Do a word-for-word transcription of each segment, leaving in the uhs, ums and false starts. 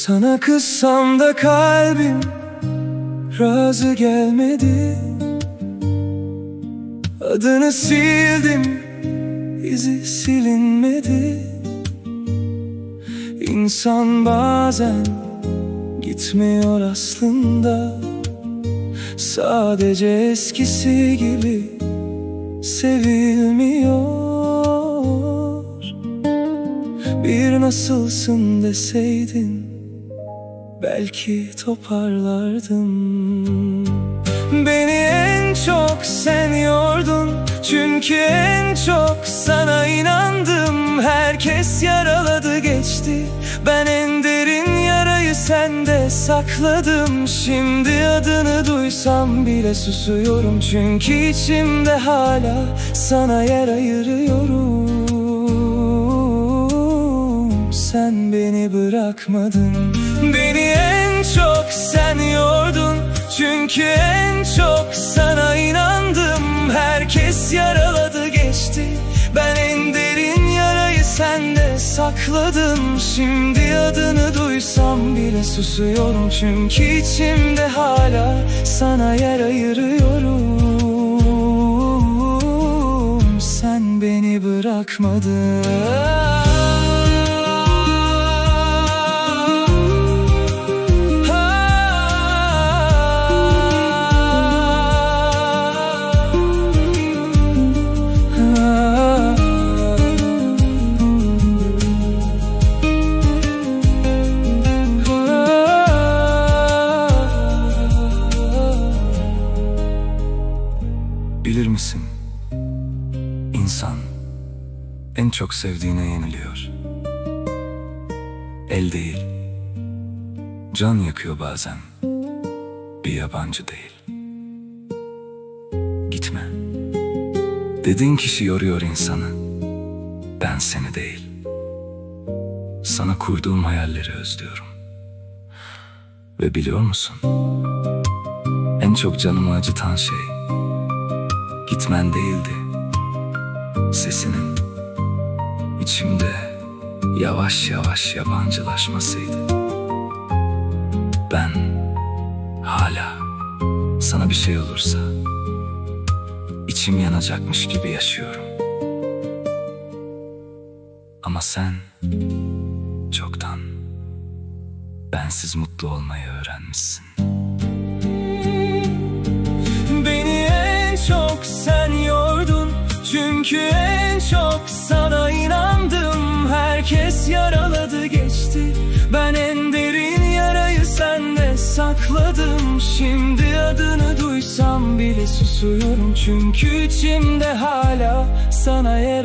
Sana kızsam da kalbim razı gelmedi. Adını sildim, izi silinmedi. İnsan bazen gitmiyor aslında, sadece eskisi gibi sevilmiyor. Bir nasılsın deseydin belki toparlardım. Beni en çok sen yordun, çünkü en çok sana inandım. Herkes yaraladı geçti, ben en derin yarayı sende sakladım. Şimdi adını duysam bile susuyorum, çünkü içimde hala sana yer ayırıyorum. Sen beni bırakmadın. Beni en çok sen yordun, çünkü en çok sana inandım. Herkes yaraladı geçti, ben en derin yarayı sende sakladım. Şimdi adını duysam bile susuyorum, çünkü içimde hala sana yer ayırıyorum. Sen beni bırakmadın. Bilir misin, insan en çok sevdiğine yeniliyor. El değil, can yakıyor bazen, bir yabancı değil. Gitme, dediğin kişi yoruyor insanı, ben seni değil. Sana kurduğum hayalleri özlüyorum. Ve biliyor musun, en çok canımı acıtan şey gitmen değildi, sesinin içimde yavaş yavaş yabancılaşmasıydı. Ben hala sana bir şey olursa içim yanacakmış gibi yaşıyorum. Ama sen çoktan bensiz mutlu olmayı öğrenmişsin. Beni en çok sen yordun, çünkü en çok sana inandım. Herkes yaraladı geçti, ben en derin yarayı sende sakladım. Şimdi adını duysam bile susuyorum, çünkü içimde hala sana yer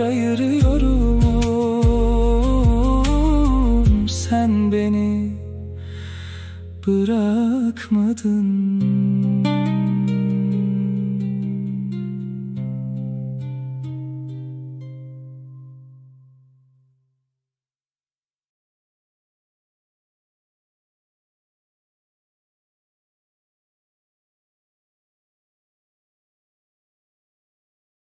ayırıyorum. Sen beni bırakmadın.